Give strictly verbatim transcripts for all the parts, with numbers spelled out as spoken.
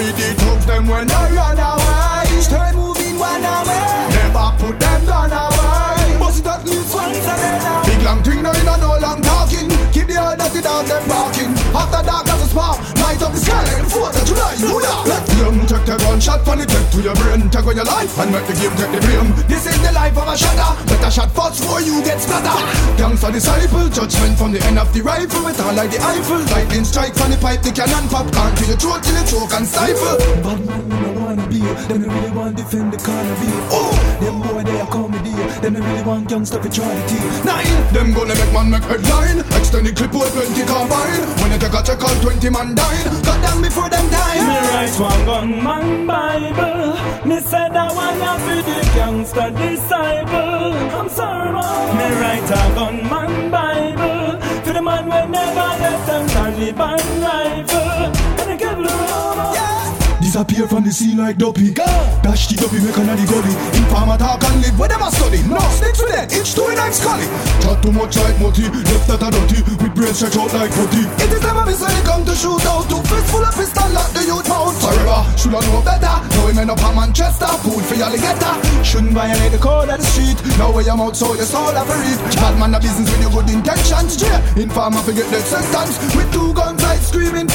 be the thugs them when I run away. Stay moving one away. Never put them down away. Bust it at least once a day. Big long thing now, you know no long talking. Keep the other dirty dog them barking. After dark as a spark, light up the sky like the fourth of July. You know. Let the young take the gun shot from the tech to your brain. Take on your life and make the game take the blame. This is the life of a shatter. Better shot first before you get splattered. Gangsta disciple, judgment from the end of the rifle. With all like the Eiffel, lightning strike from the pipe, the cannon pop. Can't kill your throat till you choke and stifle. Bad man, you don't wanna be. Them they really want to defend the corner be. Oh, them boy they are comedy. Them they really want gangsta for charity. Nine, them gonna make man make headline. Extend the clip with plenty combine. When you take a check out twenty man dying. Got them before them time. Me write one gunman Bible. Me said I wanna be the gangsta disciple. I'm sorry man. Me write a gunman Bible. For the man we never left them Taliban rifle. And the devil over. Disappear from the sea like Duppy. Dash the Duppy, make another gully. Informer talk and live where them a study. No, snakes with dead, each two in like Scully. Chat too much like Moti, left that a dirty. With brains stretch out like putty. It is never miss when it come to shoot out. Two fists full of pistol lock the youth out. Forever, shoulda know better. Now we men up a Manchester, food for alligator. Shouldn't violate the code of the street. Now where your mouth so your soul have a read. Bad man a business with your good intentions. Yeah, informer forget the sentence. With two guns like screaming.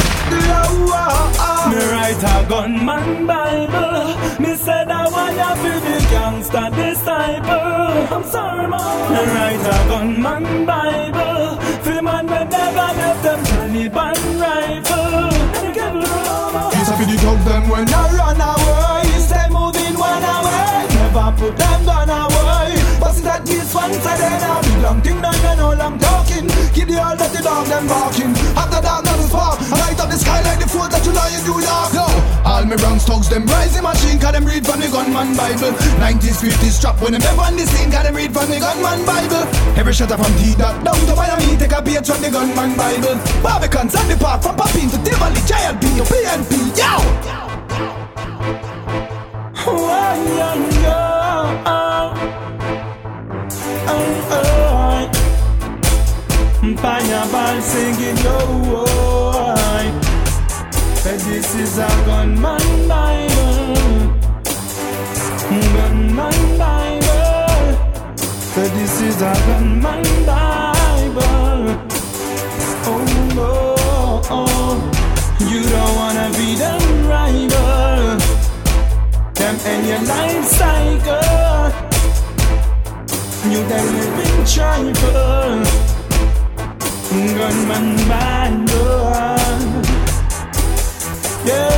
Me write a gunman Bible. Me said I wanna be the gangsta disciple. I'm sorry man. Me write a gunman Bible. For the man we never left them Taliban rifle. And the devil over. Peace up in the dog them when I run away. Stay moving one away. Never put them down away. Bust it at least once a day now. Big long thing now, you know long talking. Keep the all dirty dog them barking. After dark not as far. Light up the sky like the fourth of July in New York. Yo, all me brown thugs them rising machine. Cause them read from the gunman Bible. Nineties, fifties strap when them ever on the scene. Cause them read from the gunman Bible. Every shutter from T-Dot down to Miami. Take a page from the gunman Bible. Barbicans and the park from Papine to Tivoli, J L P, P N P. Yo! Oh, yeah, yeah, oh, oh, oh. Fireball singing, yo, oh, but this is a gunman Bible. Gunman Bible. But this is a gunman Bible. Oh, no, oh. You don't wanna be them rival. Them end your life cycle. You them living tribal. Gunman Bible. Yeah.